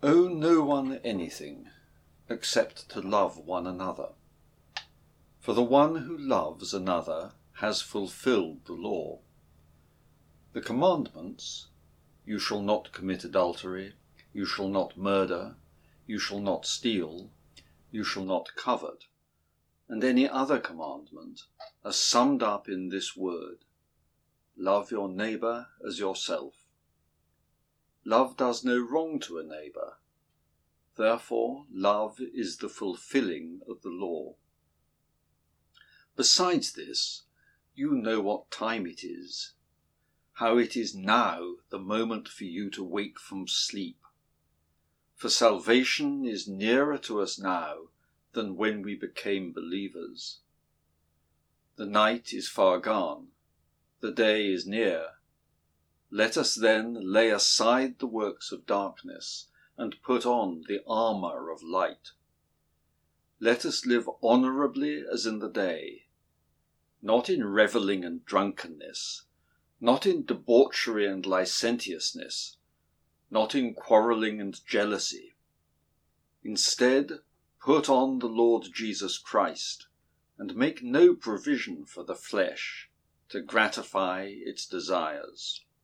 Owe no one anything, except to love one another. For the one who loves another has fulfilled the law. The commandments, you shall not commit adultery, you shall not murder, you shall not steal, you shall not covet, and any other commandment, are summed up in this word: love your neighbour as yourself. Love does no wrong to a neighbour. Therefore, love is the fulfilling of the law. Besides this, you know what time it is, how it is now the moment for you to wake from sleep. For salvation is nearer to us now than when we became believers. The night is far gone, the day is near. Let us then lay aside the works of darkness and put on the armour of light. Let us live honourably as in the day, not in revelling and drunkenness, not in debauchery and licentiousness, not in quarrelling and jealousy. Instead, put on the Lord Jesus Christ, and make no provision for the flesh to gratify its desires.